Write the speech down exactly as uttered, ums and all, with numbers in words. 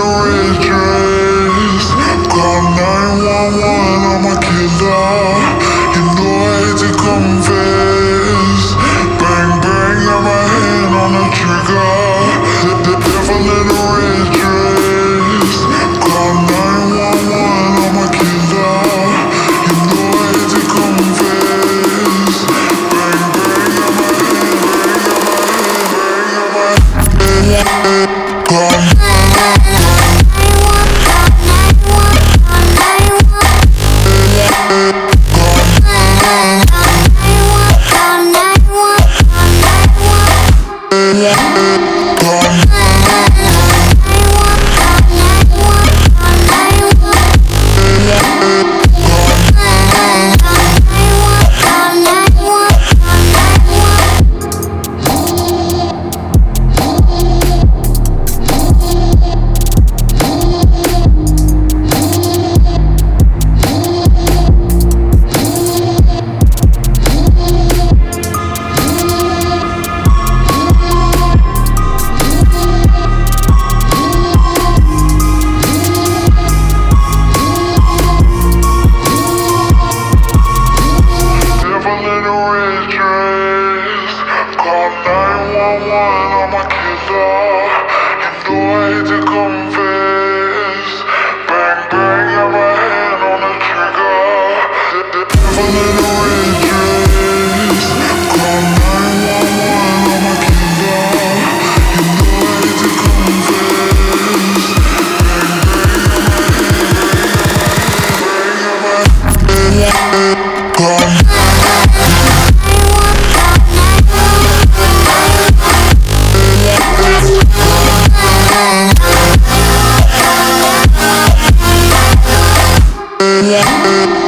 a red dress. Call nine one one, I'm a killer. You know I hate to confess. Bang bang, got my hand on the trigger. The, the devil in a red dress. Call nine one one, I'm a killer. You know I hate to confess. Bang bang, got my hand, bang, got my hand, bang, got my hand. Call yeah.